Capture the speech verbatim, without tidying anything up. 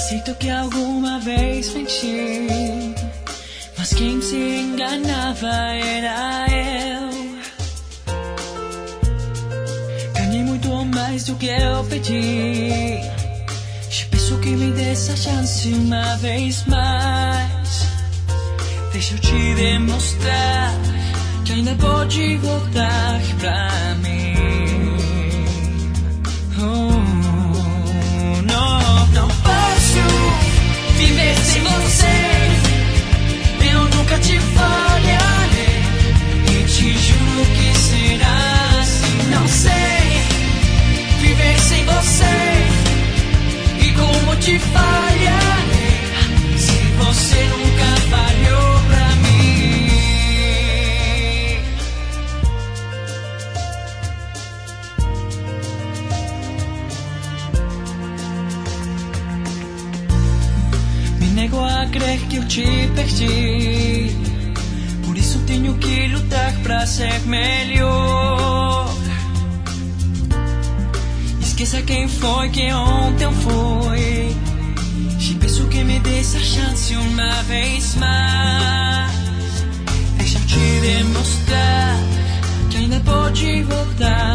Aceito que alguma vez menti, mas quem se enganava era eu. Ganhei muito mais do que eu pedi. Te peço que me dê essa chance uma vez mais. Deixa eu te demonstrar que ainda pode voltar pra mim. Oh, não, não posso viver sem você. Eu nunca te falharei e te juro que será assim. Não sei viver sem você e como te falharei se você nunca falhou pra mim. Me nego a crer que eu te perdi, por isso tenho que lutar pra ser melhor. Esqueça quem foi que ontem foi. Te peço que me dê essa chance uma vez mais. Deixa eu te demonstrar que ainda pode voltar